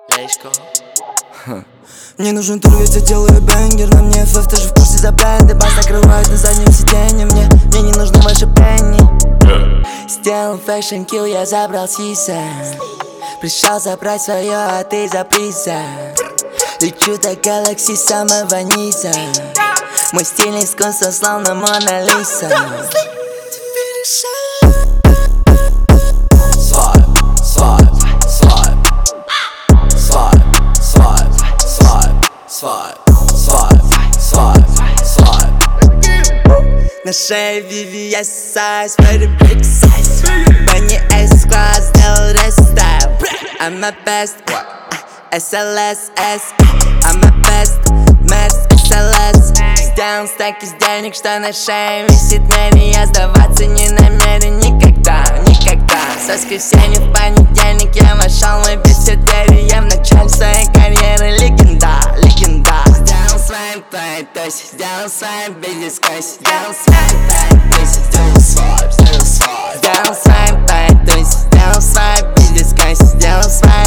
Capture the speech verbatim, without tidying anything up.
Мне нужен тур, ведь я делаю бенгер. На мне эф эф, ты же в курсе за бренды. Бас накрывает на заднем сиденье. Мне, мне не нужны ваши пенни. Сделал фэшн килл, я забрал сиса. Пришел забрать свое, а ты за приза. Лечу до галакси самого низа. Мой стиль искусство, словно Мона Лиса. На шее ви ви эс size, very big size. Bunny S-класс, сделал рестайл. I'm a best, эс эл эс эс. I'm a best, best эс эл эс. Сделал стек из денег, что на шее висит мне. Я сдаваться не намерен никогда, никогда. С воскресенья в понедельник я вошел в мой беседерий. Я в начале своей карьеры легенда, легенда. Сделал свой плей, то есть сделал свой бизнес-косс. Сделал свой плей, то есть сделал свой, сделал свой. Сделал свой плей, то есть сделал свой бизнес-косс. Сделал свой